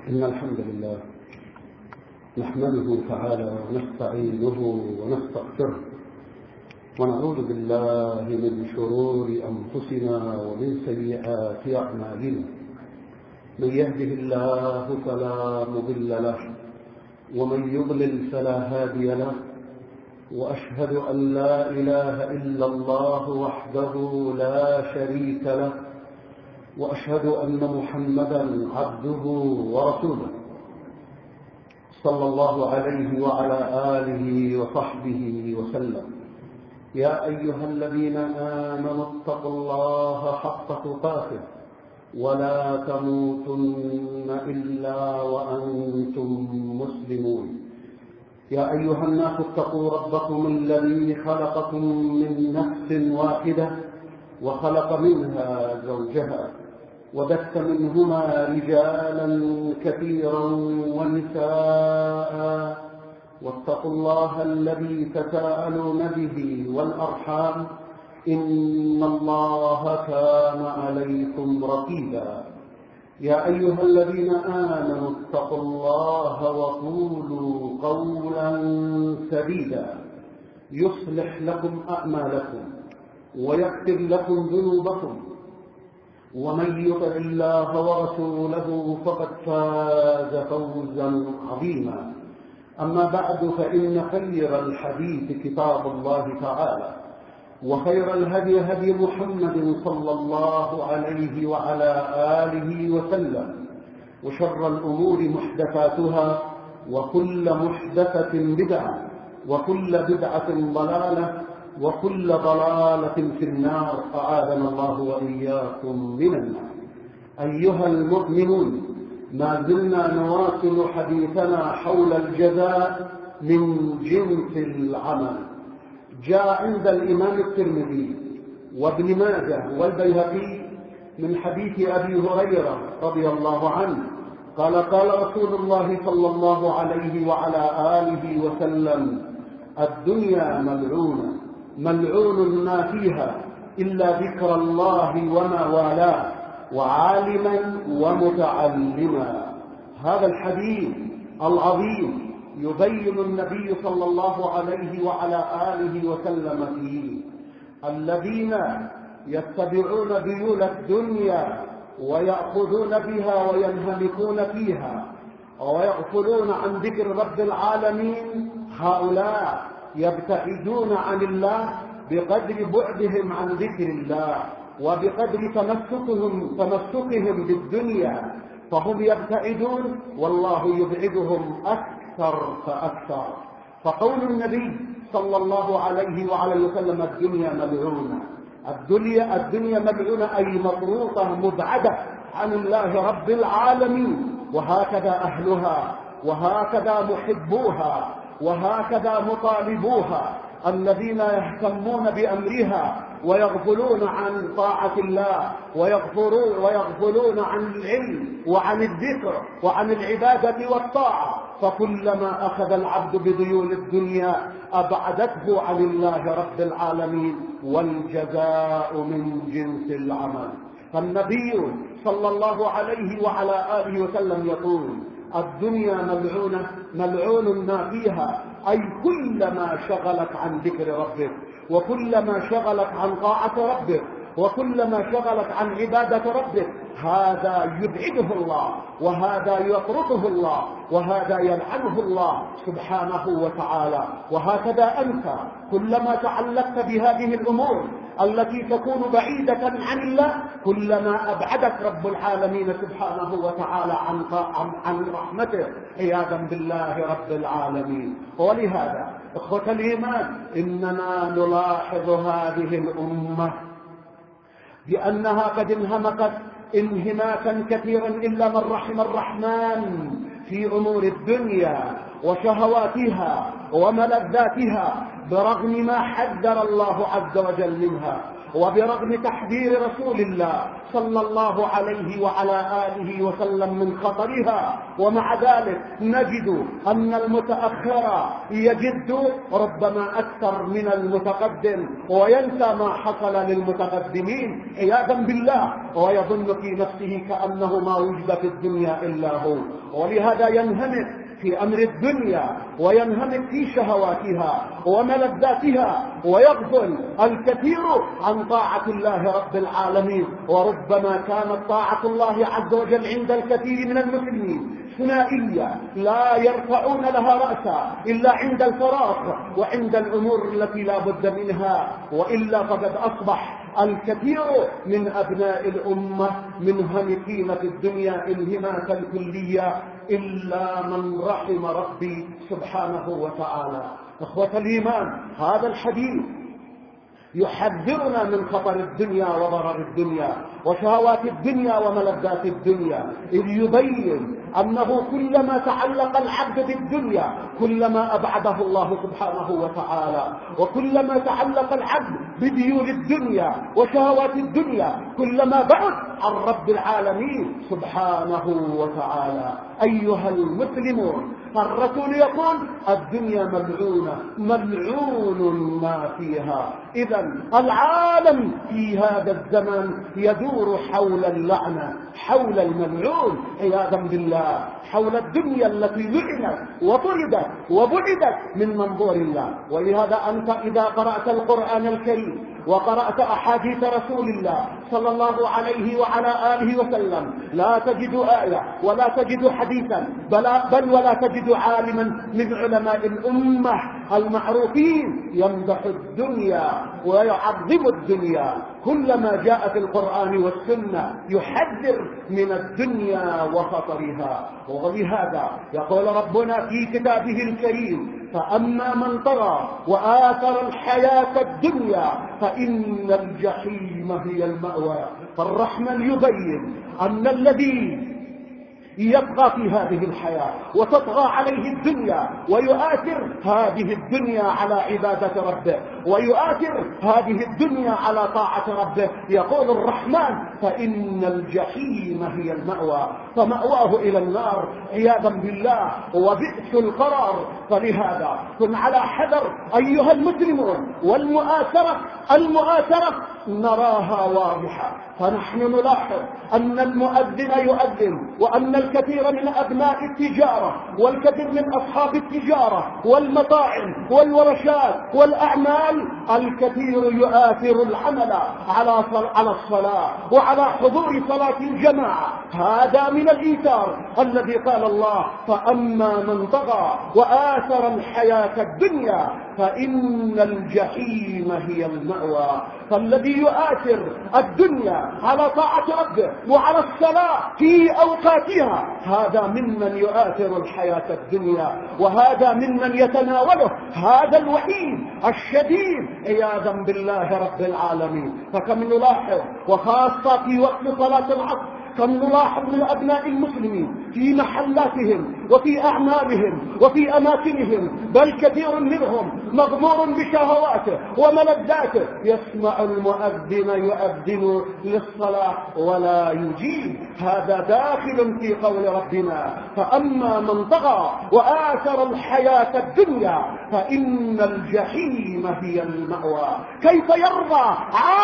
إن الحمد لله نحمده تعالى ونستعينه ونستغفره ونعوذ بالله من شرور أنفسنا ومن سيئات أعمالنا. من يهده الله فلا مضل له ومن يضلل فلا هادي له، وأشهد أن لا إله إلا الله وحده لا شريك له، وأشهد أن محمدا عبده ورسوله صلى الله عليه وعلى آله وصحبه وسلم. يا أيها الذين آمنوا اتقوا الله حق تقاته ولا تموتن إلا وأنتم مسلمون. يا أيها الناس اتقوا ربكم الذي خلقكم من نفس واحدة وخلق منها زوجها وبث منهما رجالا كثيرا ونساء، واتقوا الله الذي تساءلون به والأرحام إن الله كان عليكم رقيبا. يا أيها الذين آمنوا اتقوا الله وقولوا قولا سديدا يصلح لكم أعمالكم ويغفر لكم ذنوبكم، ومن يطع الله ورسوله فقد فاز فوزا عظيما. أما بعد، فإن خير الحديث كتاب الله تعالى، وخير الهدي هدي محمد صلى الله عليه وعلى آله وسلم، وشر الأمور محدثاتها، وكل محدثة بدعة، وكل بدعة ضلالة، وكل ضلالة في النار، أعاذنا الله وإياكم من النار. أيها المؤمنون، ما زلنا نواصل حديثنا حول الجزاء من جنس العمل. جاء عند الإمام الترمذي وابن ماجه والبيهقي من حديث أبي هريرة رضي الله عنه قال: قال رسول الله صلى الله عليه وعلى آله وسلم: الدنيا ملعونة، ملعون ما فيها إلا ذكر الله وما والاه، وعالما ومتعلما. هذا الحديث العظيم يبين النبي صلى الله عليه وعلى آله وسلم فيه الذين يتبعون ذيول الدنيا ويأخذون بها وينهمكون فيها ويغفلون عن ذكر رب العالمين. هؤلاء يبتعدون عن الله بقدر بعدهم عن ذكر الله وبقدر تمسكهم بالدنيا، فهم يبتعدون والله يبعدهم أكثر فأكثر. فقول النبي صلى الله عليه وعلى وسلم: الدنيا ملعونة، الدنيا ملعونة أي مطروطة مبعدة عن الله رب العالمين، وهكذا أهلها وهكذا محبوها وهكذا مطالبوها الذين يهتمون بأمرها ويغفلون عن طاعة الله ويغفلون عن العلم وعن الذكر وعن العبادة والطاعة. فكلما أخذ العبد بذيول الدنيا أبعدته عن الله رب العالمين، والجزاء من جنس العمل. فالنبي صلى الله عليه وعلى آله وسلم يقول: الدنيا ملعونة، ملعون ما فيها، أي كلما شغلك عن ذكر ربك، وكلما شغلك عن طاعة ربك، وكلما شغلك عن عبادة ربك، هذا يبعده الله، وهذا يطرده الله، وهذا يلعنه الله سبحانه وتعالى. وهكذا أنت كلما تعلقت بهذه الأمور التي تكون بعيدة عن الله كلما أبعدك رب العالمين سبحانه وتعالى عن رحمته، عياذا بالله رب العالمين. ولهذا إخوة الإيمان، إننا نلاحظ هذه الأمة بأنها قد انهمكت انهماكا كثيرا إلا من رحم الرحمن في أمور الدنيا وشهواتها وملذاتها، برغم ما حذر الله عز وجل منها. وبرغم تحذير رسول الله صلى الله عليه وعلى آله وسلم من خطرها، ومع ذلك نجد أن المتأخر يجد ربما أكثر من المتقدم، وينسى ما حصل للمتقدمين عياذا بالله، ويظن في نفسه كأنه ما وجد في الدنيا إلا هو. ولهذا ينهمك في أمر الدنيا وينهمك في شهواتها وملذاتها، ويغفل الكثير عن طاعة الله رب العالمين. وربما كانت طاعة الله عز وجل عند الكثير من المسلمين ثنائية لا يرفعون لها رأسا إلا عند الفراغ وعند الأمور التي لا بد منها، وإلا فقد أصبح الكثير من أبناء الأمة منهمكين في الدنيا انهماكا الكلية إلا من رحم ربي سبحانه وتعالى. إخوة الإيمان، هذا الحديث يحذرنا من خطر الدنيا وضرر الدنيا وشهوات الدنيا وملذات الدنيا، إذ يبين أنه كلما تعلق العبد بالدنيا كلما أبعده الله سبحانه وتعالى، وكلما تعلق العبد بديون الدنيا وشهوات الدنيا كلما بعد عن رب العالمين سبحانه وتعالى. أيها المسلمون، الرسول يقول الدنيا ملعونة ملعون ما فيها. إذا العالم في هذا الزمن يدور حول اللعنة، حول الملعون عياذا بالله، حول الدنيا التي لعنت وطردت وبعدت من منظور الله. ولهذا أنت إذا قرأت القرآن الكريم وقرأت أحاديث رسول الله صلى الله عليه وعلى آله وسلم لا تجد آية ولا تجد حديثا بل ولا تجد عالما من علماء الأمة المعروفين يمدح الدنيا ويعظم الدنيا. كلما جاء في القرآن والسنة يحذر من الدنيا وخطرها. ولهذا يقول ربنا في كتابه الكريم: فأما من طغى وآثر الحياة الدنيا فإن الجحيم هي المأوى. فالرحمن يبين أن الذي يبقى في هذه الحياة وتطغى عليه الدنيا ويؤثر هذه الدنيا على عبادة ربه ويؤثر هذه الدنيا على طاعة ربه، يقول الرحمن: فإن الجحيم هي المأوى، فمأواه إلى النار عياذا بالله، وبئس القرار. فلهذا كن على حذر أيها المسلمون. المؤاثرة نراها واضحة، فنحن نلاحظ أن المؤذن يؤذن، وأن الكثير من أبناء التجارة والكثير من أصحاب التجارة والمطاعم والورشات والأعمال الكثير يؤثر العمل على الصلاة وعلى حضور صلاة الجماعة. هذا من الإيثار الذي قال الله: فأما من طغى وآثر الحياة الدنيا فإن الجحيم هي المأوى. فالذي يؤثر الدنيا على طاعة ربه وعلى الصلاة في أوقاتها هذا ممن يؤثر الحياة الدنيا، وهذا ممن يتناوله هذا الوعيد الشديد عياذا بالله رب العالمين. فكم نلاحظ، وخاصة في وقت صلاة العصر، كم نلاحظ من أبناء المسلمين في محلاتهم وفي أعمالهم وفي أماكنهم، بل كثير منهم مغمور بشهواته وملذاته، يسمع المؤذن يؤذن للصلاة ولا يجيب. هذا داخل في قول ربنا: فأما من طغى وآثر الحياة الدنيا فإن الجحيم هي المأوى. كيف يرضى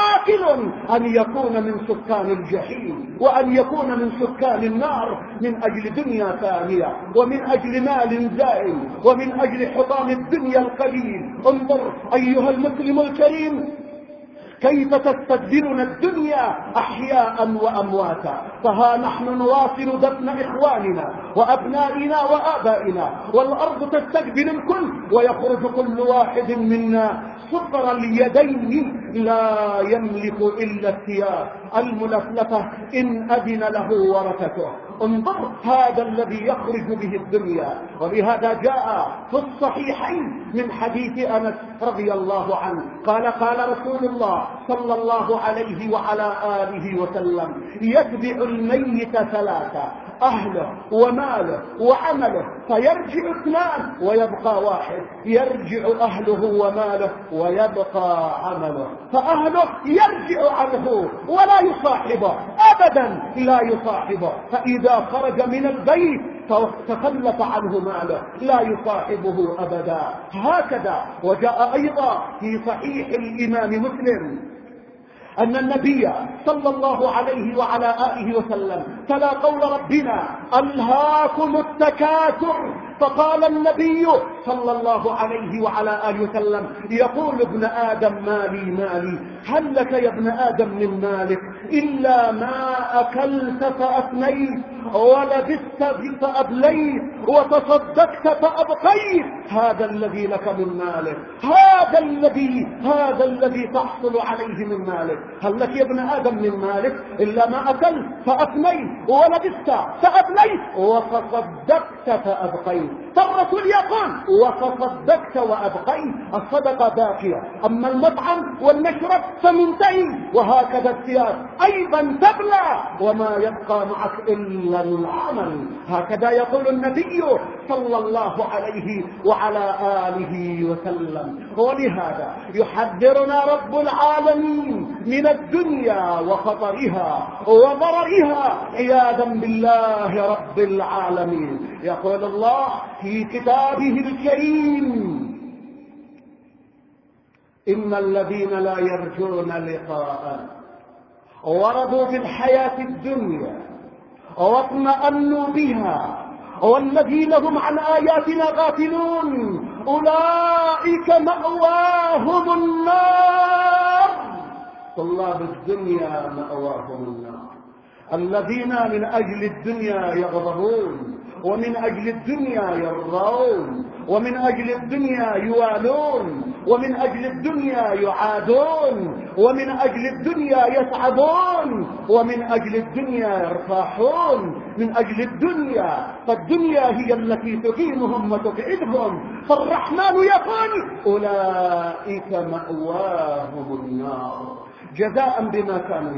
عاقل أن يكون من سكان الجحيم وأن يكون من سكان النار من أجل دنيا ثانية ومن أجل مال زائل ومن أجل حطام الدنيا القليل؟ انظر أيها المسلم الكريم كيف تستبدلنا الدنيا أحياء وأمواتا. فها نحن نواصل دفن إخواننا وأبنائنا وآبائنا، والأرض تستقبل الكل، ويخرج كل واحد منا صفر اليدين لا يملك إلا الثياب الملفلفة إن أذن له ورثته. انظر هذا الذي يخرج به الدنيا. ولهذا جاء في الصحيحين من حديث أنس رضي الله عنه قال: قال رسول الله صلى الله عليه وعلى آله وسلم: يتبع الميت ثلاثة: أهله وماله وعمله، فيرجع اثنان ويبقى واحد، يرجع أهله وماله ويبقى عمله. فأهله يرجع عنه ولا يصاحبه أبدا، لا يصاحبه. فإذا خرج من البيت تخلف عنه ماله، لا يصاحبه أبدا. هكذا. وجاء أيضا في صحيح الإمام مسلم أن النبي صلى الله عليه وعلى آله وسلم تلا قول ربنا: ألهاكم التكاثر. فقال النبي صلى الله عليه وعلى آله وسلم: يقول ابن آدم مالي مالي، هل لك يا ابن آدم من مالك إلا ما أكلت فأفنيت، ولبست فأبليت، وتصدقت فأبقيت. هذا الذي لك من مالك، هذا الذي تحصل عليه من مالك. هل لك يا ابن آدم من مالك إلا ما أكلت فأفنيت، ولبست فأبليت، وتصدقت فأبقيت. فالرسول يقول: وتصدقت وأبقيت. الصدقة باقية، أما المطعم والمشرب فمنتهي. وهكذا الثياب أيضا تبلى، وما يبقى معك إلا العمل. هكذا يقول النبي صلى الله عليه وعلى آله وسلم. ولهذا يحذرنا رب العالمين من الدنيا وخطرها وضررها عياذا بالله رب العالمين. يقول الله في كتابه الكريم: إن الذين لا يرجون لقاءنا ورضوا بالحياة الدنيا واطمأنوا بها والذين هم عن آياتنا غافلون أولئك مأواهم النار. طلاب الدنيا مأواهم النار، الذين من أجل الدنيا يغضبون، ومن أجل الدنيا يرضون، ومن أجل الدنيا يوالون، ومن أجل الدنيا يعادون، ومن أجل الدنيا يسعدون، ومن أجل الدنيا يرتاحون. من أجل الدنيا، فالدنيا هي التي تقيمهم وتقعدهم. فالرحمن يقول: أولئك مأواهم النار جزاء بما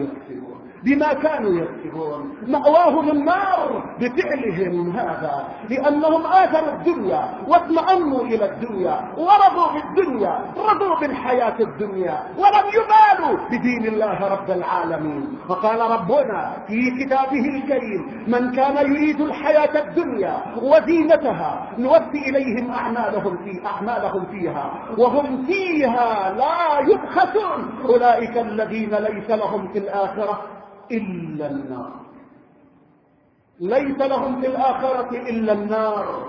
كانوا يكسبون. مأواهم النار بفعلهم هذا، لأنهم آثروا الدنيا واطمأنوا إلى الدنيا ورضوا بالدنيا، رضوا بالحياة الدنيا، ولم يبالوا بدين الله رب العالمين. فقال ربنا في كتابه الكريم: من كان يريد الحياة الدنيا وزينتها نوفي إليهم أعمالهم فيها وهم فيها لا يبخسون. أولئك الذين ليس لهم في الآخرة إلا النار، ليس لهم في الآخرة إلا النار،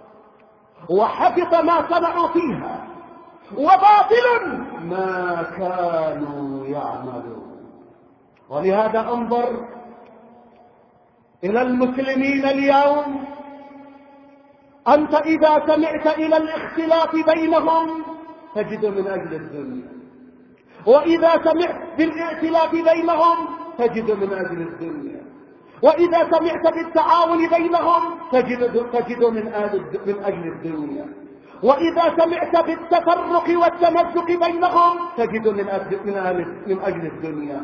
وحبط ما صنعوا فيها، وباطل ما كانوا يعملون. ولهذا انظر إلى المسلمين اليوم. أنت إذا سمعت إلى الاختلاف بينهم تجد من أجل الدنيا، وإذا سمعت بالائتلاف بينهم تجد من أجل الدنيا، وإذا سمعت بالتعاون بينهم تجد من أجل الدنيا، وإذا سمعت بالتفرق والتمزق بينهم تجد من أجل الدنيا.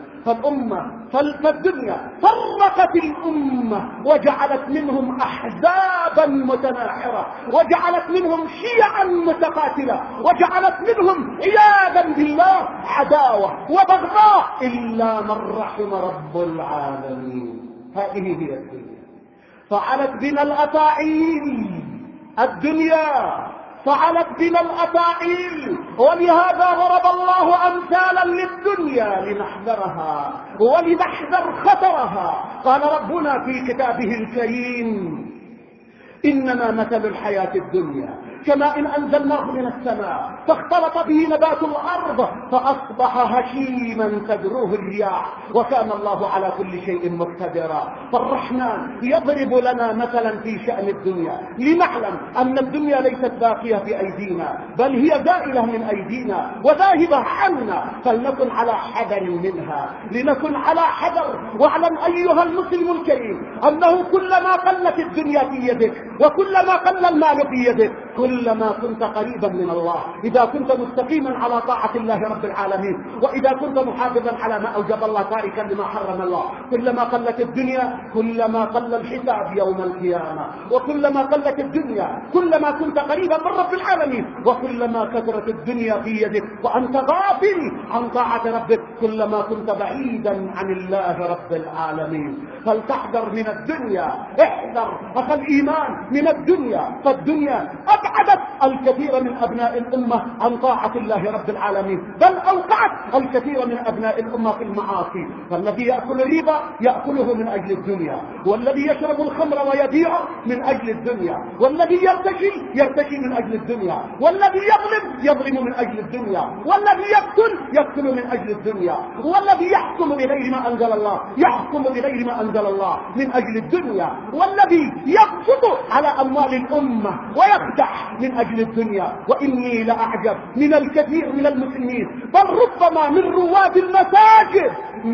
فالدنيا فرقت الأمة وجعلت منهم أحزابا متناحرة، وجعلت منهم شيعا متقاتلة، وجعلت منهم عياذا بالله عداوة وبغضاء إلا من رحم رب العالمين. هذه هي الدنيا. فعلت بنا الأفاعيل الدنيا، فعلت بنا الأفاعيل. ولهذا ضرب الله أمثالا للدنيا لنحذرها ولنحذر خطرها. قال ربنا في كتابه الكريم: إنما مثل الحياة الدنيا كماء أنزلناه من السماء فاختلط به نبات الأرض فأصبح هشيما تذروه الرياح وكان الله على كل شيء مقتدرا. فالرحمن يضرب لنا مثلا في شأن الدنيا لنعلم أن الدنيا ليست باقية في أيدينا، بل هي زائلة من أيدينا وذاهبة عنا، فلنكن على حذر منها، لنكن على حذر. واعلم أيها المسلم الكريم أنه كلما قلت الدنيا في يدك وكلما قل المال في يدك كلما كنت قريبا من الله، إذا كنت مستقيما على طاعة الله رب العالمين، وإذا كنت محافظا على ما أوجب الله تاركا لما حرم الله، كلما قلت الدنيا كلما قل الحساب يوم القيامة، وكلما قلت الدنيا كلما كنت قريبا من رب العالمين، وكلما كثرت الدنيا في يدك وأنت غافل عن طاعة ربك كلما كنت بعيدا عن الله رب العالمين. فلتحذر من الدنيا، احذر أخ الإيمان من الدنيا، فالدنيا أبعدت الكثير من أبناء الأمة عن طاعة الله رب العالمين، بل أوقعت الكثير من أبناء الأمة في المعاصي. فالذي يأكل الربا يأكله من أجل الدنيا، والذي يشرب الخمر ويبيعه من أجل الدنيا، والذي يرتشي من أجل الدنيا، والذي يظلم من أجل الدنيا، والذي يقتل من أجل الدنيا، والذي يحكم بغير ما أنزل الله يحكم بغير ما أنزل الله من أجل الدنيا، والذي يقصد على أموال الأمة ويفتح من أجل الدنيا. وإني لأعجب من الكثير من المسلمين، بل ربما من رواد المساجد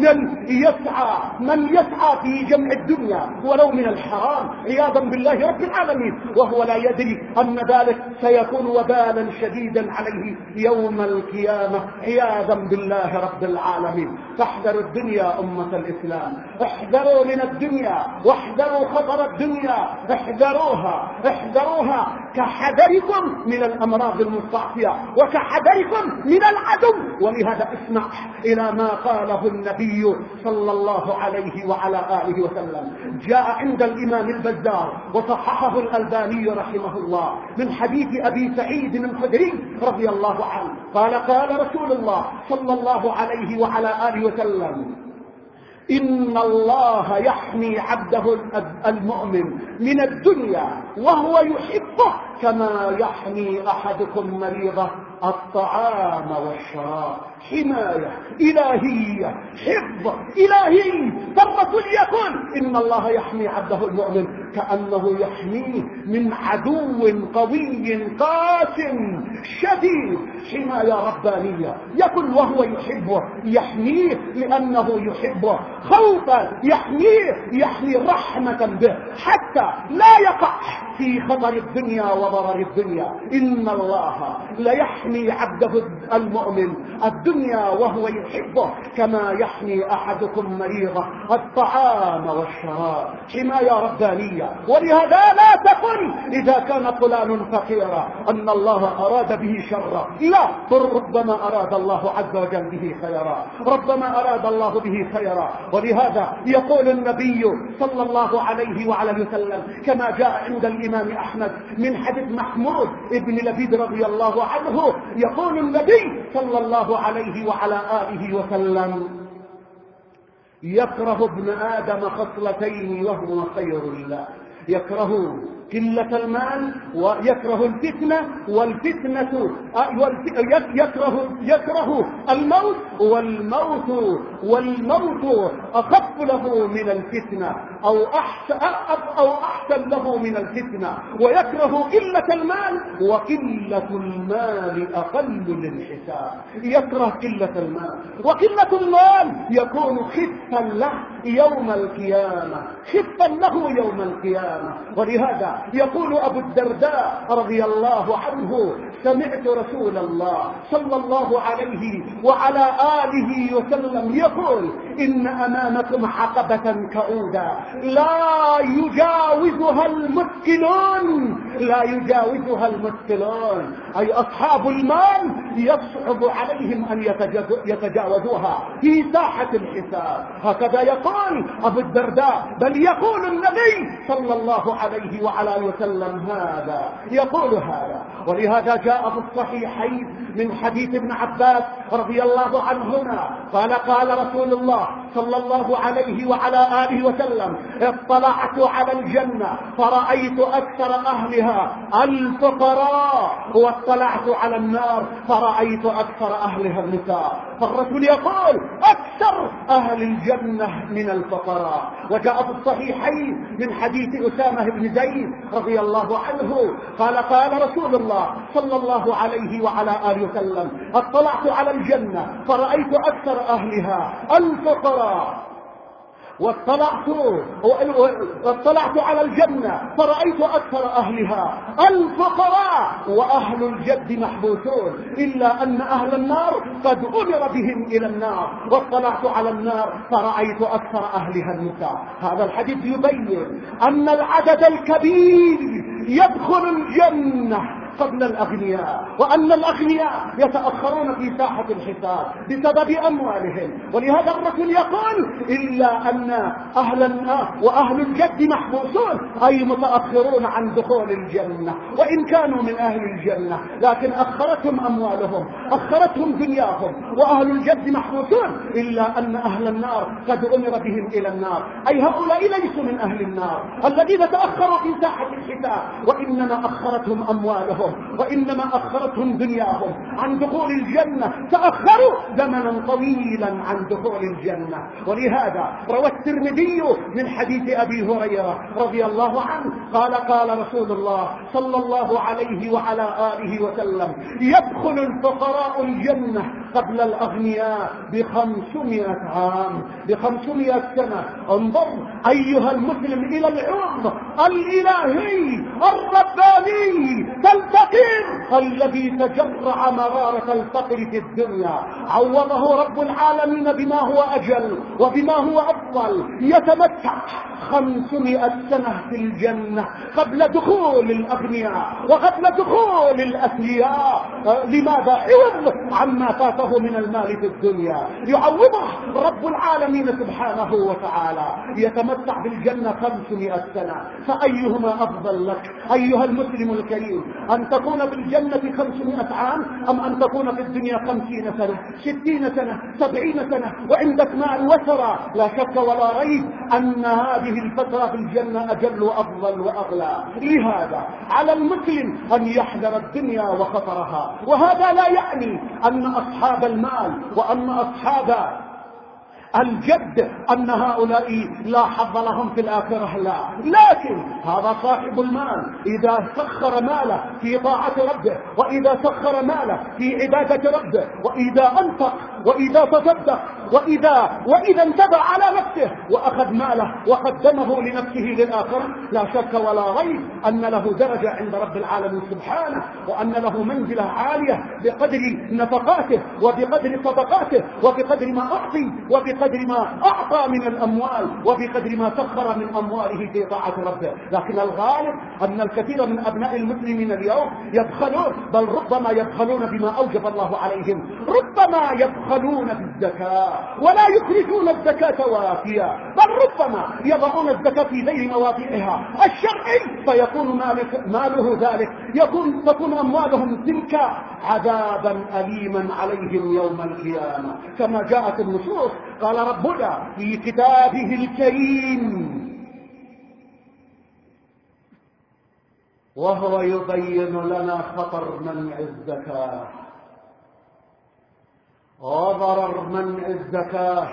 من يسعى في جمع الدنيا ولو من الحرام عياذا بالله رب العالمين، وهو لا يدري أن ذلك سيكون وبالا شديدا عليه يوم القيامة عياذا بالله رب العالمين. فاحذروا الدنيا أمة الإسلام، احذروا من الدنيا واحذروا خطر الدنيا، احذروها كحذركم من الأمراض المستعصية وكحذركم من العدو. ولهذا اسمع إلى ما قاله النبي صلى الله عليه وعلى آله وسلم، جاء عند الإمام البزار وصححه الألباني رحمه الله من حديث أبي سعيد الخدري رضي الله عنه قال رسول الله صلى الله عليه وعلى آله وسلم: إن الله يحمي عبده المؤمن من الدنيا وهو يحبه كما يحمي أحدكم مريضه الطعام والشراب. حماية إلهية، حفظ إلهي. فالرسول يقول إن الله يحمي عبده المؤمن كأنه يحميه من عدو قوي قاس شديد، حماية ربانية. يقول وهو يحبه، يحميه لأنه يحبه، خوفا يحمي رحمة به حتى لا يقع في خطر الدنيا وضرر الدنيا. إن الله لا يحمي عبده المؤمن الدنيا وهو يحبه كما يحمي أحدكم مريضه الطعام والشراب، حماية ربانية. ولهذا لا تقل إذا كان فلان فقيرا أن الله أراد به شرا، لا، ربما أراد الله عز وجل به خيرا، ربما أراد الله به خيرا. ولهذا يقول النبي صلى الله عليه وعلى وسلم كما جاء عند الإمام أحمد من حديث محمود ابن لبيد رضي الله عنه، يقول النبي صلى الله عليه وعلى آله وسلم: يكره ابن آدم خصلتين وهو خير الله، يكره قلة المال ويكره الفتنة، يكره الموت، والموت أخف له من الفتنة أو أحسن له من الفتنة، ويكره قلة المال وقلة المال أقل للحساب. يكره قلة المال، وقلة المال يكون خفا له يوم القيامة، ولهذا يقول أبو الدرداء رضي الله عنه: سمعت رسول الله صلى الله عليه وعلى آله وسلم يقول: إن أمامكم عقبة كؤودا لا يجاوزها المثقلون، أي أصحاب المال يصعب عليهم أن يتجاوزوها في ساحة الحساب. هكذا يقول أبو الدرداء، بل يقول النبي صلى الله عليه وعلى وسلم يقول هذا. ولهذا جاء في الصحيحين من حديث ابن عباس رضي الله عنهما قال رسول الله صلى الله عليه وعلى آله وسلم: اطلعت على الجنة فرأيت أكثر أهلها الفقراء، واطلعت على النار فرأيت أكثر أهلها النساء. فالرسول يقول: أكثر أهل الجنة من الفقراء. وجاء في الصحيحين من حديث أسامة بن زيد رضي الله عنه قال رسول الله صلى الله عليه وعلى آله وسلم: اطلعت على الجنة فرأيت أكثر أهلها الفقراء، واطلعت على الجنة فرأيت أكثر أهلها الفقراء وأهل الجد محبوسون، إلا أن أهل النار قد أمر بهم إلى النار. واطلعت على النار فرأيت أكثر أهلها النساء. هذا الحديث يبين أن العدد الكبير يدخل الجنة قبل الأغنياء، وأن الأغنياء يتأخرون في ساحة الحساب بسبب أموالهم. ولهذا الرسول يقول إلا أن أهل النار وأهل الجد محبوسون، أي متأخرون عن دخول الجنة، وإن كانوا من أهل الجنة لكن أخرتهم أموالهم، أخرتهم دنياهم. وأهل الجد محبوسون إلا أن أهل النار قد أمر بهم إلى النار، أي هؤلاء ليسوا من أهل النار الذين تأخروا في ساحة الحساب، وإنما أخرتهم أموالهم وإنما أخرتهم دنياهم عن دخول الجنة، تأخروا زمنا طويلا عن دخول الجنة. ولهذا روى الترمذي من حديث أبي هريرة رضي الله عنه قال قال رسول الله صلى الله عليه وعلى آله وسلم: يدخل الفقراء الجنة قبل الأغنياء ب500 عام، ب500 سنة. انظر أيها المسلم إلى العلم الإلهي الرباني تلتقي الذي تجرع مرارة الفقر في الدنيا، عوضه رب العالمين بما هو أجل وبما هو أفضل. يتمتع 500 سنة في الجنة قبل دخول الأغنياء وقبل دخول الأثرياء. لماذا؟ عوض عما فاته من المال في الدنيا، يعوضه رب العالمين سبحانه وتعالى. يتمتع بالجنة 500 سنة، فأيهما أفضل لك أيها المسلم الكريم؟ أن تكون في الجنة 500 عام أم أن تكون في الدنيا 50 سنة 60 سنة 70 سنة وعندك مال وسرى؟ لا شك ولا ريب أن هذه الفترة في الجنة أجل وأفضل وأغلى. لهذا على المسلم أن يحذر الدنيا وخطرها. وهذا لا يعني أن أصحاب المال وأن أصحاب الجد أن هؤلاء لا حظ لهم في الآخرة، لا، لكن هذا صاحب المال إذا سخر ماله في طاعة ربه، وإذا سخر ماله في عبادة ربه، وإذا أنفق وإذا تصدق وإذا انتبه على نفسه وأخذ ماله وقدمه لنفسه للآخرة، لا شك ولا ريب أن له درجة عند رب العالمين سبحانه، وأن له منزلة عالية بقدر نفقاته وبقدر صدقاته وبقدر ما أعطي وبقدر ما أعطى من الأموال وبقدر ما سخر من أمواله في طاعة ربه. لكن الغالب أن الكثير من أبناء المسلمين اليوم يبخلون، بل ربما يبخلون بما أوجب الله عليهم، ربما يبخلون بالزكاة ولا يخرجون الزكاة وافية، بل ربما يضعون الزكاة في غير مواضعها الشرعي، فيكون ماله ذلك، تكون أموالهم تلك عذابا أليما عليهم يوم القيامة، كما جاءت النصوص. قال ربنا في كتابه الكريم وهو يبين لنا خطر منع الزكاة وضرر منع الزكاة: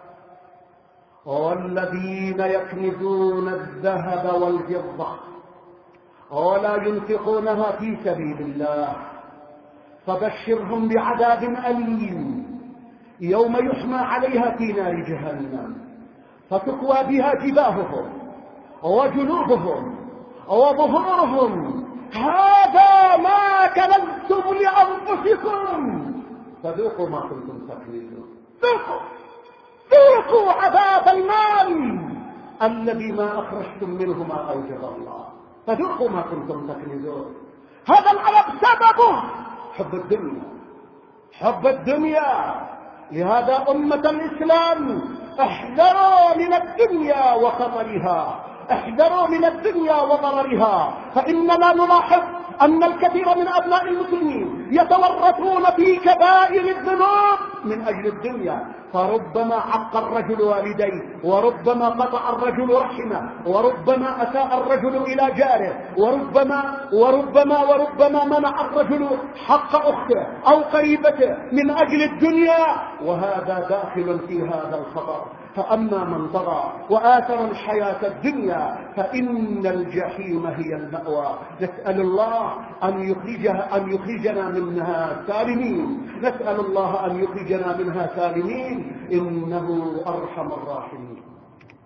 والذين يكنزون الذهب والفضة ولا ينفقونها في سبيل الله فبشرهم بعذاب أليم يوم يحمى عليها في نار جهنم فتقوى بها جباههم وجنوبهم وظهورهم: هذا ما كنزتم لأنفسكم فذوقوا ما كنتم تكنزون. ذوقوا عذاب المال الذي ما أخرجتم منه ما أوجب الله، فذوقوا ما كنتم تكنزون. هذا العذاب سببه حب الدنيا. لهذا أمة الإسلام احذروا من الدنيا وخطرها، احذروا من الدنيا وضررها، فإننا نلاحظ أن الكثير من أبناء المسلمين يتورطون في كبائر الذنوب من أجل الدنيا، فربما عق الرجل والديه، وربما قطع الرجل رحمه، وربما أساء الرجل إلى جاره، وربما منع الرجل حق أخته أو قريبته من أجل الدنيا، وهذا داخل في هذا الخطر. فأما من طغى وآثر الحياة الدنيا فإن الجحيم هي المأوى. نسأل الله أن يخرجنا منها سالمين، نسأل الله أن يخرجنا منها سالمين، إنه أرحم الراحمين.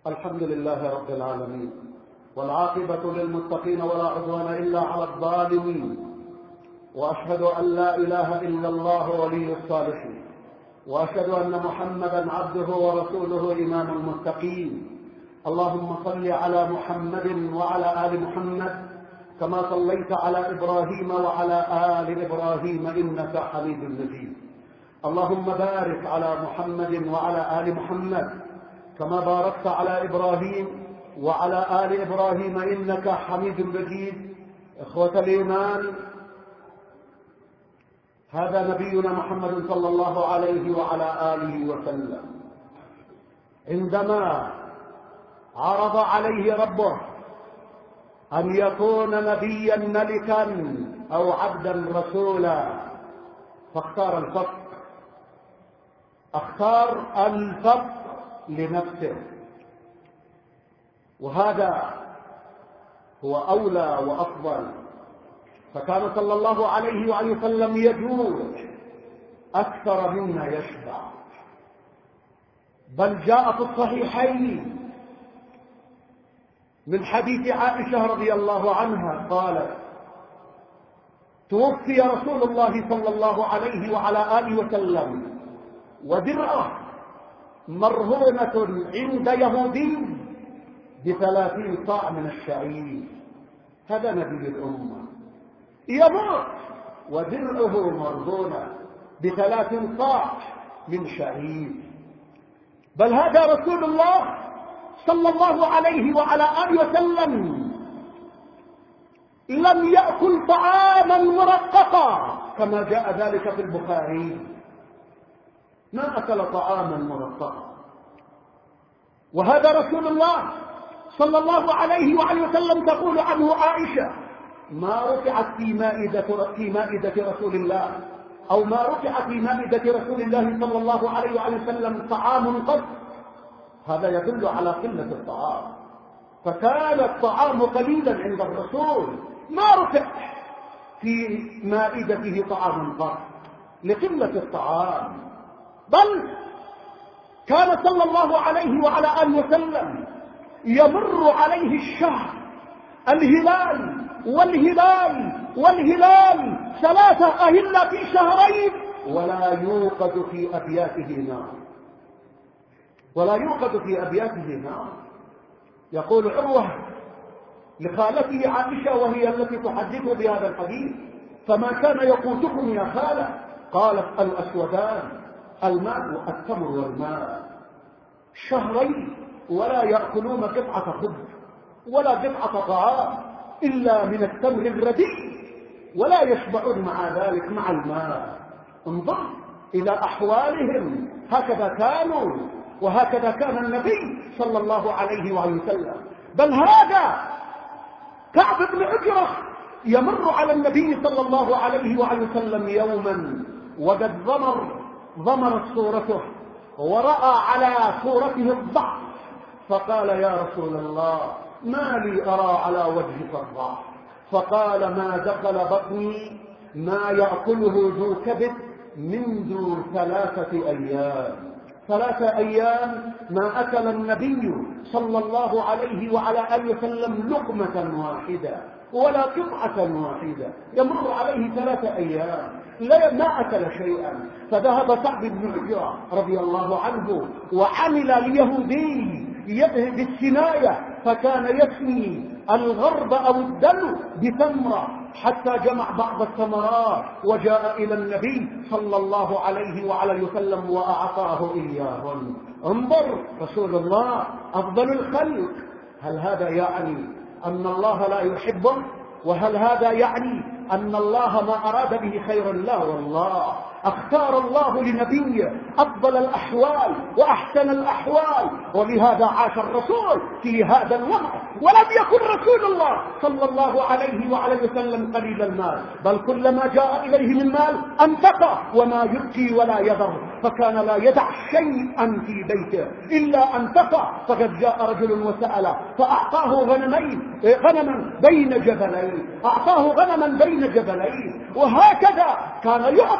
الحمد لله رب العالمين، والعاقبة للمتقين ولا عدوان إلا على الظالمين، وأشهد أن لا إله إلا الله ولي الصالحين، وأشهد أن محمدا عبده ورسوله إمام المتقين. اللهم صل على محمد وعلى آل محمد كما صليت على إبراهيم وعلى آل إبراهيم إنك حميد مجيد. اللهم بارك على محمد وعلى آل محمد كما باركت على إبراهيم وعلى آل إبراهيم إنك حميد مجيد. إخوة الإيمان، هذا نبينا محمد صلى الله عليه وعلى آله وسلم عندما عرض عليه ربه أن يكون نبيا ملكا أو عبدا رسولا، فاختار الفقر، اختار الفقر لنفسه، وهذا هو أولى وأفضل. فكان صلى الله عليه وآله وسلم يجوع أكثر مما يشبع، بل جاء في الصحيحين من حديث عائشة رضي الله عنها قالت: توفي رسول الله صلى الله عليه وعلى آله وسلم ودرعه مرهونة عند يهودي ب30 صاع من الشعير. هذا نبي الأمة يموت ودرعه مرهونة ب30 صاع من شعير، بل هذا رسول الله صلى الله عليه وعلى آله وسلم لم يأكل طعاما مرققا كما جاء ذلك في البخاري، ما أكل طعاما مرققا. وهذا رسول الله صلى الله عليه وآله وسلم تقول عنه عائشة: ما رفعت في مائدة رسول الله، أو ما رفع في مائدة رسول الله صلى الله عليه وآله وسلم طعام قط. هذا يدل على قلة الطعام، فكان الطعام قليلا عند الرسول، ما رفع في مائدته طعام قط لقلة الطعام، بل كان صلى الله عليه وعلى آله وسلم يمر عليه الشهر، الهلال والهلال 3 أهلة في شهرين، ولا يوقد في أبياته نار، يقول عروة لخالته عائشة وهي التي تحدث بهذا الحديث: فما كان يقوتكم يا خالة؟ قالت: الأسودان، الماء والتمر والماء، شهرين ولا يأكلون قطعة خبز ولا قطعة طعام إلا من التمر الرديء، ولا يشبعون مع ذلك مع الماء. انظر إلى أحوالهم، هكذا كانوا وهكذا كان النبي صلى الله عليه وسلم. بل هذا كعب بن عجرة يمر على النبي صلى الله عليه وسلم يوما وقد ضمرت صورته ورأى على صورته الضعف، فقال: يا رسول الله، ما لي أرى على وجهك الضعف؟ فقال: ما دخل بطني ما يأكله ذو كبد منذ 3 أيام ما أكل النبي صلى الله عليه وعلى آله وسلم لقمة واحدة ولا قطعة واحدة، يمر عليه 3 أيام ما أكل شيئا. فذهب كعب بن عجرة رضي الله عنه وعمل اليهودي بالسناية، فكان يسمي الغرب أو الدلو بتمرة، حتى جمع بعض الثمرات وجاء إلى النبي صلى الله عليه وعلى وسلم وأعطاه إياهن. انظر، رسول الله أفضل الخلق، هل هذا يعني أن الله لا يحبه؟ وهل هذا يعني أن الله ما أراد به خيرا؟ لا والله، اختار الله لنبيه أفضل الأحوال وأحسن الأحوال، ولهذا عاش الرسول في هذا الوقت. ولم يكن رسول الله صلى الله عليه وعلى وسلم قليل المال، بل كلما جاء إليه من مال أنفقه وما يبكي ولا يذر، فكان لا يدع شيئا في بيته إلا أنفقه. فقد جاء رجل وسأل فأعطاه غنما بين جبلين، أعطاه غنما بين جبلين. وهكذا كان يعطي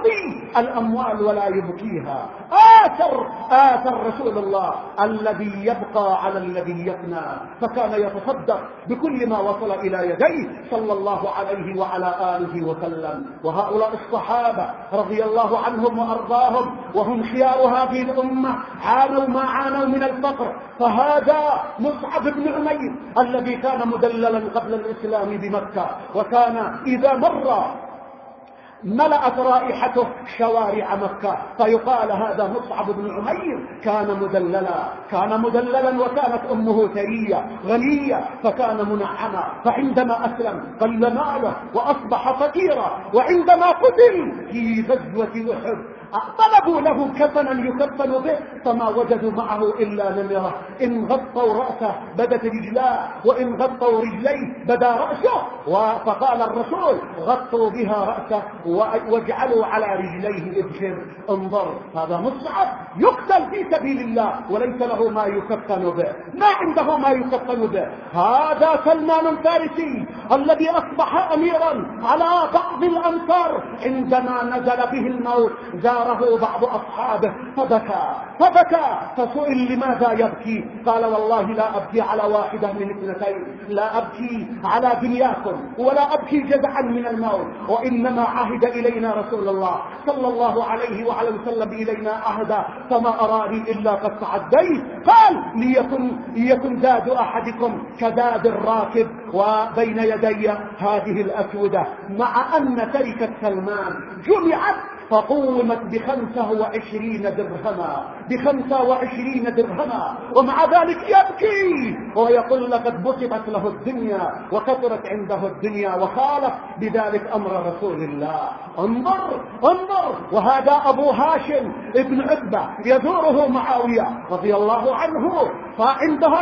الأموال ولا يبكيها. آثر رسول الله الذي يبقى على الذي يفنى، فكان يتصدق بكل ما وصل إلى يديه صلى الله عليه وعلى آله وسلم. وهؤلاء الصحابة رضي الله عنهم وأرضاهم وهم خيار هذه الأمة عانوا ما عانوا من الفقر. فهذا مصعب بن عمير الذي كان مدللا قبل الإسلام بمكة، وكان إذا مر ملأت رائحته شوارع مكة، فيقال هذا مصعب بن عمير كان مدللا وكانت أمه ثرية غنية، فكان منعما. فعندما أسلم قل ماله وأصبح فقيرا، وعندما قتل في غزوة أحد طلبوا له كفنا يكفن به فما وجدوا معه إلا نمرة، إن غطوا رأسه بدت رجلاه، وإن غطوا رجليه بدا رأسه. فقال الرسول غطوا بها رأسه واجعلوا على رجليه إبشر. انظر، هذا مصعب يقتل في سبيل الله وليس له ما يكفن به، ما عنده ما يكفن به. هذا سلمان الفارسي الذي أصبح أميرا على بعض الأمصار، عندما نزل به الموت زاره بعض أصحابه فبكى فسئل لماذا يبكي؟ قال والله لا أبكي على واحدة من اثنتين، لا أبكي على دنياكم ولا أبكي جزعا من الموت، وإنما عهد إلينا رسول الله صلى الله عليه وعلى وسلم إلينا عهدا فما أراني إلا قد تعديت. قال ليكن زاد أحدكم كزاد الراكب، وبين يدي هذه الأسودة، مع أن تركة سلمان جمعت فقومت ب25 درهما، ومع ذلك يبكي ويقول لقد بسطت له الدنيا وكثرت عنده الدنيا، وخالف بذلك أمر رسول الله. انظر، وهذا أبو هاشم ابن عتبة يزوره معاوية رضي الله عنه، فعندها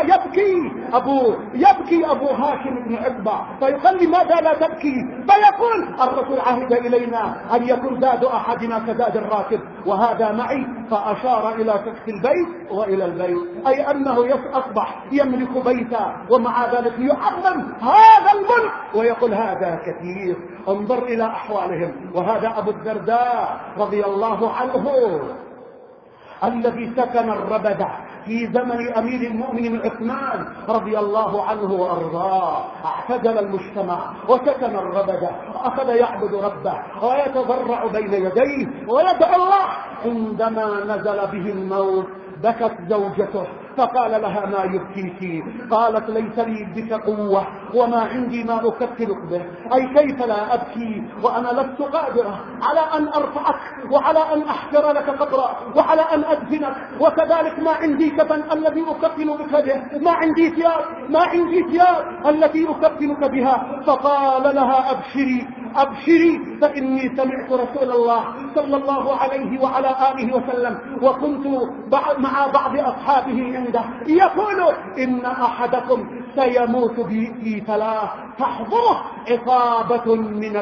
يبكي أبو هاشم ابن عتبة، فيقول لماذا لا تبكي؟ فيقول الرسول عهد إلينا أن يكون زاد أحدنا كزاد الراكب وهذا معي، فأشار إلى سقف البيت وإلى البيت، أي أنه أصبح يملك بيتا ومع ذلك يعظم هذا الملك ويقول هذا كثير. انظر إلى أحوالهم. وهذا أبو الدرداء رضي الله عنه الذي سكن الربدة في زمن أمير المؤمنين عثمان رضي الله عنه وأرضاه، اعتزل المجتمع وسكن الربدة، أخذ يعبد ربه ويتضرع بين يديه ويدعو الله. عندما نزل به الموت بكت زوجته فقال لها ما يبكيك؟ قالت ليس لي بك قوة وما عندي ما أكفلك به، أي كيف لا أبكي وأنا لست قادرة على أن أرفعك وعلى أن أحفر لك قبرا وعلى أن أدفنك، وكذلك ما عندي كفن الذي أكفن بك به، ما عندي ثياب التي أكفنك بها. فقال لها أبشري فإني سمعت رسول الله صلى الله عليه وعلى آله وسلم وكنت مع بعض أصحابه عنده يقول إن أحدكم سيموت في ثلاث تحضره عصابة من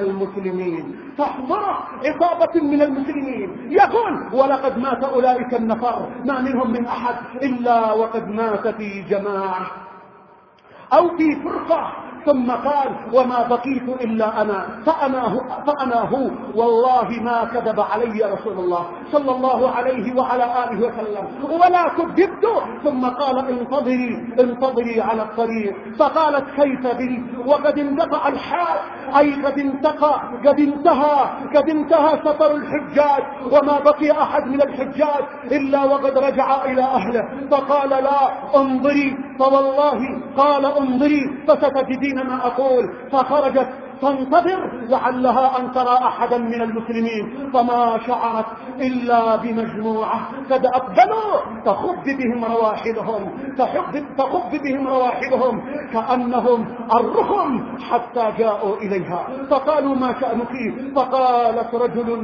المسلمين، يقول ولقد مات أولئك النفر ما منهم من أحد إلا وقد مات في جماعة أو في فرقة. ثم قال وما بقيت إلا أنا فأنا هو، والله ما كذب علي رسول الله صلى الله عليه وعلى آله وسلم ولا كذبت. ثم قال انتظري على الطريق. فقالت كيف بي وقد انقطع الحال، أي قد انتهى سفر الحجاج وما بقي أحد من الحجاج إلا وقد رجع إلى أهله. فقال لا انظري، فوالله قال انظري فستجدين ما أقول. فخرجت تنتظر لعلها أن ترى أحدا من المسلمين، فما شعرت إلا بمجموعة قد أقبلوا تخب بهم رواحلهم كأنهم الرخم حتى جاءوا إليها. فقالوا ما شأنك؟ فقالت رجل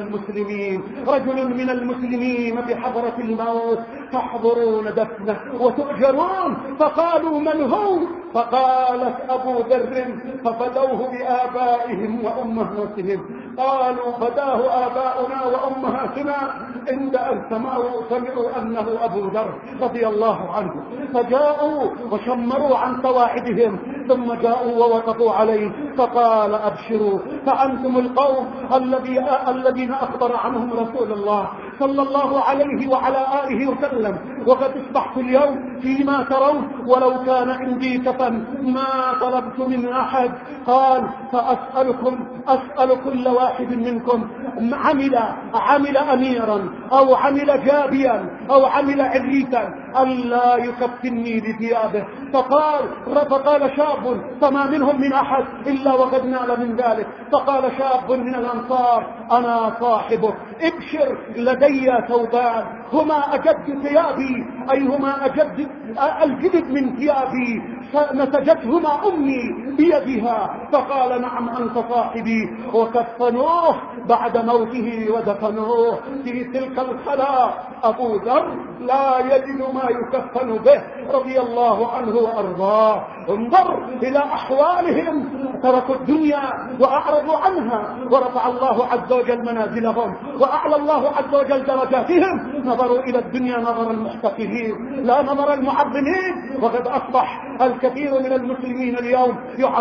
من المسلمين بحضرة الموت تحضرون دفنه وتؤجرون. فقالوا من هو؟ فقالت أبو ذر. ففدوه بآبائهم وأمهاتهم. قالوا فداه آباؤنا وأمهاتنا عند أن سمعوا أنه أبو ذر رضي الله عنه، فجاءوا وشمروا عن سواعدهم ثم جاءوا ووقفوا عليه فقال أبشروا فأنتم القوم الذين أخبر عنهم رسول الله صلى الله عليه وعلى آله وسلم، وقد اصبحت اليوم فيما ترون ولو كان عندي كفن ما طلبت من أحد. قال أسأل كل واحد منكم عمل أميرا أو عمل جابيا أو عمل عريتا ألا يكفني بثيابه. فقال شاب فما منهم من أحد إلا وقد نال من ذلك. فقال شاب من الأنصار أنا صاحبك ابشر لدي ثوبان هما أجد ثيابي أي هما أجد الجدد من ثيابي نسجتهما أمي بيدها. فقال نعم أنت صاحبي. وكفنوه بعد موته ودفنوه في تلك الخلاء. أبو ذر لا يجد ما يكفن به رضي الله عنه وأرضاه. انظر إلى أحوالهم، تركوا الدنيا وأعرضوا عنها ورفع الله عز وجل منازلهم وأعلى الله عز وجل درجاتهم. نظروا إلى الدنيا نظر المحتقرين لا نظر المعظمين. وقد أصبح الكثير من المسلمين اليوم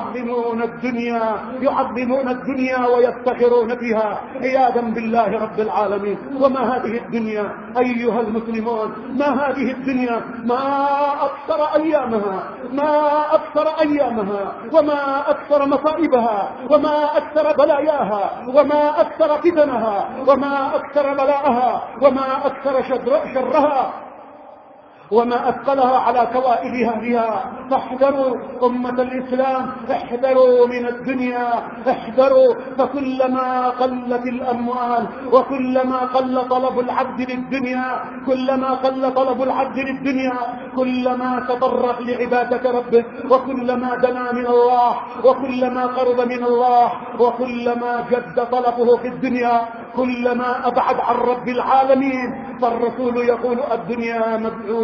يعظمون الدنيا ويفتخرون بها عياذا بالله رب العالمين. وما هذه الدنيا أيها المسلمون؟ ما هذه الدنيا؟ ما أكثر أيامها وما أكثر مصائبها وما أكثر بلاياها وما أكثر فتنها وما أكثر بلاءها وما أكثر شرها وما أثقلها على كوائب أهلها. فاحذروا أمة الإسلام، احذروا من الدنيا، احذروا. فكلما قلت الأموال وكلما قل طلب العبد للدنيا كلما تطرق لعبادة ربه وكلما دنا من الله وكلما قرب من الله وكلما جد طلبه في الدنيا كلما أبعد عن رب العالمين. فالرسول يقول الدنيا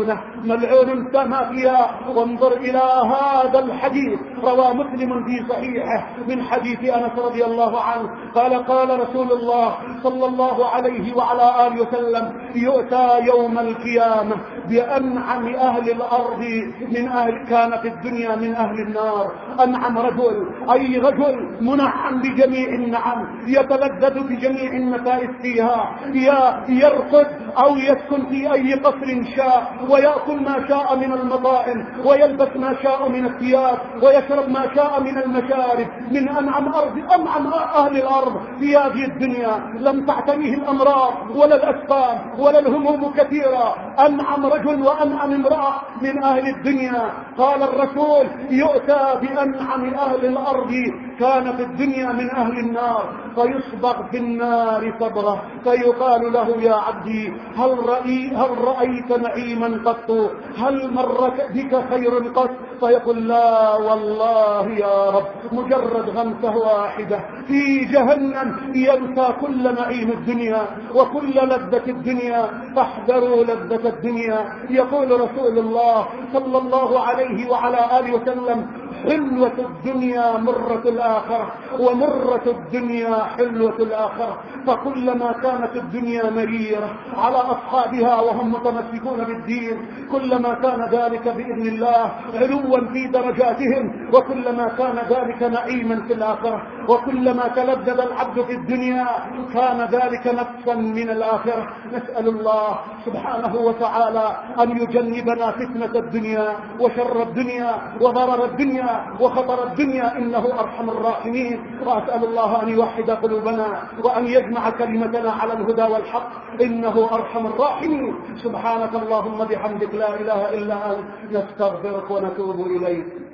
ملعون كما فيها. وانظر إلى هذا الحديث روى مسلم في صحيحه من حديث أنس رضي الله عنه قال رسول الله صلى الله عليه وعلى آله وسلم يؤتى يوم القيامة بأنعم أهل الأرض من أهل كان في الدنيا من أهل النار. أنعم رجل منعم بجميع النعم يتلذذ بجميع النفائس فيها، يرقد أو يسكن في أي قصر شاء ويأكل ما شاء من المطاعم ويلبس ما شاء من الثياب ويشرب ما شاء من المشارب من أنعم أهل الأرض في هذه الدنيا. لم تعتريه الأمراض ولا الأسقام ولا الهموم كثيرة. أنعم رجل وأنعم امرأة من أهل الدنيا. قال الرسول يؤتى بأنعم أهل الأرض كان في الدنيا من أهل النار فيصبغ في النار صبغه فيقال له يا عبدي هل رأيت نعيما قط؟ هل مر بك خير قط؟ فيقول لا والله يا رب. مجرد غمسة واحدة في جهنم ينسى كل نعيم الدنيا وكل لذة الدنيا. فاحذروا لذة الدنيا. يقول رسول الله صلى الله عليه وعلى آله وسلم حلوة الدنيا مرة الآخرة ومرة الدنيا حلوة الآخرة. فكلما كانت الدنيا مريرة على أصحابها وهم متمسكون بالدين كلما كان ذلك بإذن الله علوا في درجاتهم وكلما كان ذلك نعيما في الآخرة. وكلما تلذذ العبد في الدنيا كان ذلك نفسا من الآخرة. نسأل الله سبحانه وتعالى أن يجنبنا فتنة الدنيا وشر الدنيا وضرر الدنيا وخطر الدنيا إنه أرحم الراحمين. وأسأل الله أن يوحد قلوبنا وأن يجمع كلمتنا على الهدى والحق إنه أرحم الراحمين. سبحانك اللهم بحمدك لا إله إلا أنت نستغفرك ونتوب إليك.